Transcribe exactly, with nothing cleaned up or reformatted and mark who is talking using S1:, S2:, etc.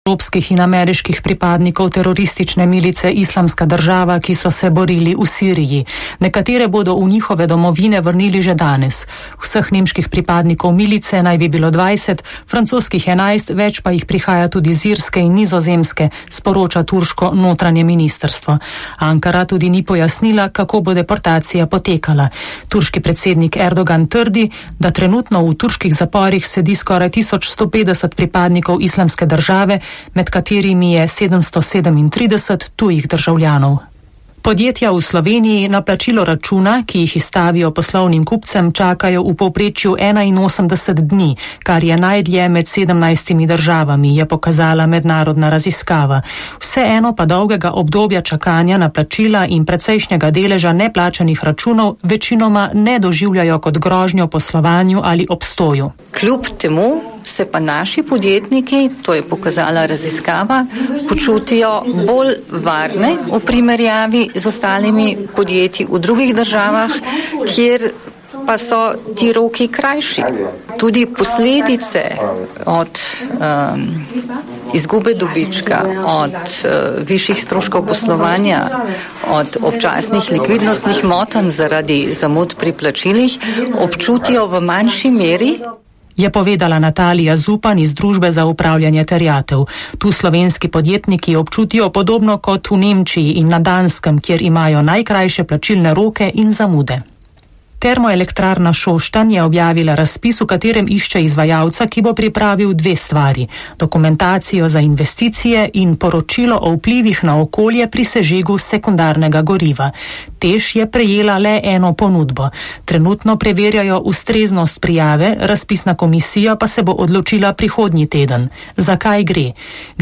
S1: evropskih in ameriških pripadnikov teroristične milice Islamska država, ki so se borili v Siriji. Nekatere bodo v njihove domovine vrnili že danes. Vseh nemških pripadnikov milice naj bi bilo dvajset, francoskih enajst, več pa jih prihaja tudi z Irske in Nizozemske, sporoča turško notranje ministrstvo. Ankara tudi ni pojasnila, kako bo deportacija potekala. Turški predsednik Erdogan trdi, da trenutno v turških zaporih sedi skoraj tisoč sto petdeset pripadnikov Islamske države, med katerimi je sedemsto sedemintrideset tujih državljanov. Podjetja v Sloveniji na plačilo računa, ki jih izstavijo poslovnim kupcem, čakajo v povprečju enainosemdeset dni, kar je najdlje med sedemnajstimi državami, je pokazala mednarodna raziskava. Vseeno pa dolgega obdobja čakanja na plačila in precejšnjega deleža neplačanih računov večinoma ne doživljajo kot grožnjo poslovanju ali obstoju.
S2: Kljub temu se pa naši podjetniki, to je pokazala raziskava, počutijo bolj varne v primerjavi z ostalimi podjetji v drugih državah, kjer pa so ti roki krajši. Tudi posledice od um, izgube dobička, od uh, višjih stroškov poslovanja, od občasnih likvidnostnih motenj zaradi zamud pri plačilih občutijo v manjši meri,
S1: je povedala Natalija Zupan iz Družbe za upravljanje terjatev. Tu slovenski podjetniki občutijo podobno kot v Nemčiji in na Danskem, kjer imajo najkrajše plačilne roke in zamude. Termoelektrarna Šoštanj je objavila razpis, v katerem išče izvajalca, ki bo pripravil dve stvari: dokumentacijo za investicije in poročilo o vplivih na okolje pri sežigu sekundarnega goriva. Teš je prejela le eno ponudbo. Trenutno preverjajo ustreznost prijave, razpisna komisija pa se bo odločila prihodnji teden. Zakaj gre?